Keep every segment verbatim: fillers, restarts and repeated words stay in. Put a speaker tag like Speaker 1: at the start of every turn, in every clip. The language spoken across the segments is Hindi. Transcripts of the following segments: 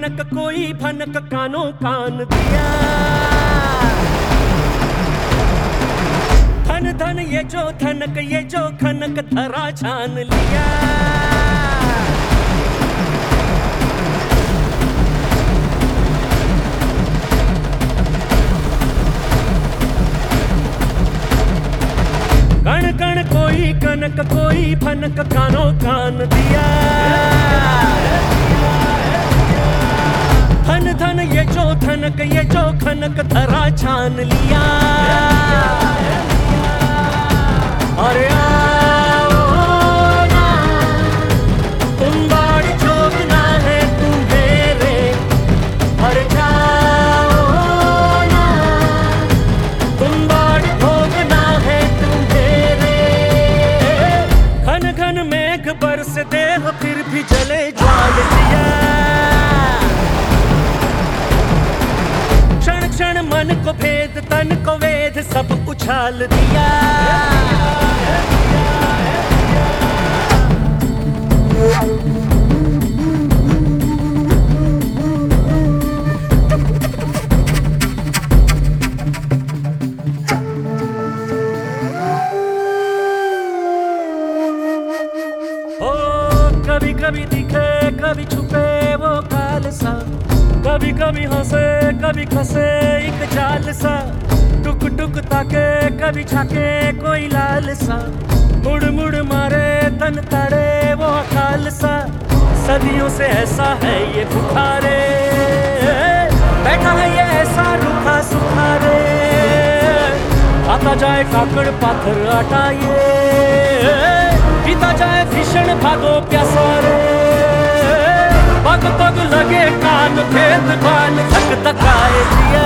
Speaker 1: भनक कोई भनक कानों कान दिया। धन धन ये जो धनक ये जो खनक धरा छान लिया। कण कण कोई कनक कोई भनक कानों कान दिया। धन धन ये जो धनक ये जो खनक धरा छान लिया। अरे आओ ना तुम बाड़ी चोकना है तुम्हेरे। अरे जाओ ना तुम बाड़ी ठोकना है तुम्हेरे। घन घन मेघ बरस देह फिर भी जले ज्वाल दिया। क्षण क्षण मन को भेद तन को वेद सब उछाल दिया। ओ कभी कभी दिखे कभी छुपे वो काल सा। कभी कभी हंसे कभी खसे एक जाल सा। टुक टुक ताके कभी झाके कोई लाल सा। मुड़ मुड़ मारे तन ताड़े वो अकाल सा। सदियों से ऐसा है ये बुखारे। बैठा है ये ऐसा रूखा सुखारे। आता जाए काकड़ पाथर आटा ये। पीता जाए भीषण भागो प्यासा रे। पग पग लगे कान भेद बान धक धकाए दिया।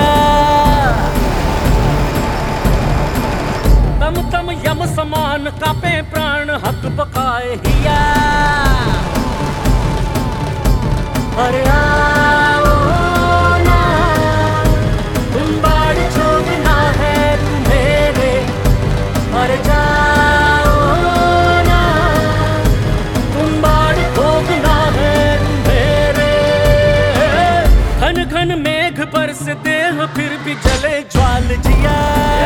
Speaker 1: तम तम यम समान कापे प्राण हक बकाए हिया। अरे आओ ना तुम बाड़ी चोकना है तुम्हेरे। अरे जाओ ना तुम बाड़ी ठोकना है तुम्हेरे। घन घन मेघ बरस देह फिर भी जले ज्वाल जिया।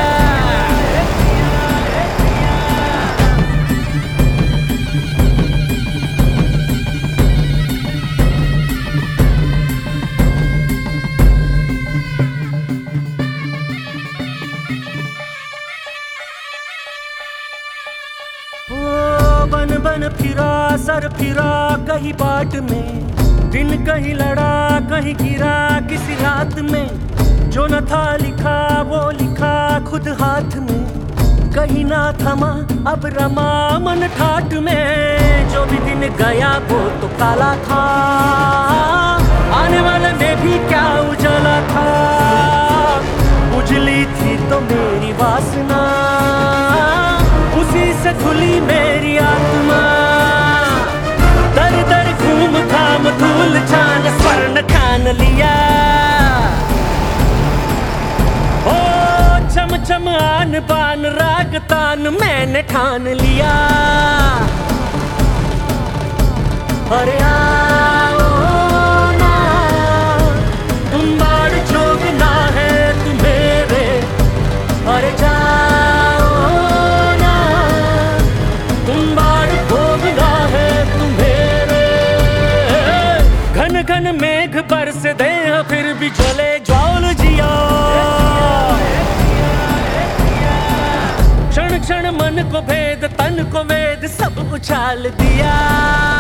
Speaker 1: बन बन फिरा सर फिरा कहीं बाट में। दिन कहीं लड़ा कहीं गिरा किसी रात में। जो न था लिखा वो लिखा खुद हाथ में। कहीं ना थमा अब रमा मन ठाट में। जो भी दिन गया वो तो काला था। आने वाले में भी क्या उजाला था। उजली थी तो मेरी वासना। उसी से खुली मेरी आत्मा। दर दर घूम घाम धूल छान स्वर्ण ठान लिया। ओ चम चम आन बान राग तान मैंने ठान लिया। अरे आओ ना तुम बाड़ चोकना है तुम्हेरे। अरे जाओ ना तुम बाड़ ठोकना है तुम्हेरे। घन घन मेघ बरस दे फिर भी जले ज्वाल जिया। क्षण क्षण मन को भेद तन को वेद सब उछाल दिया।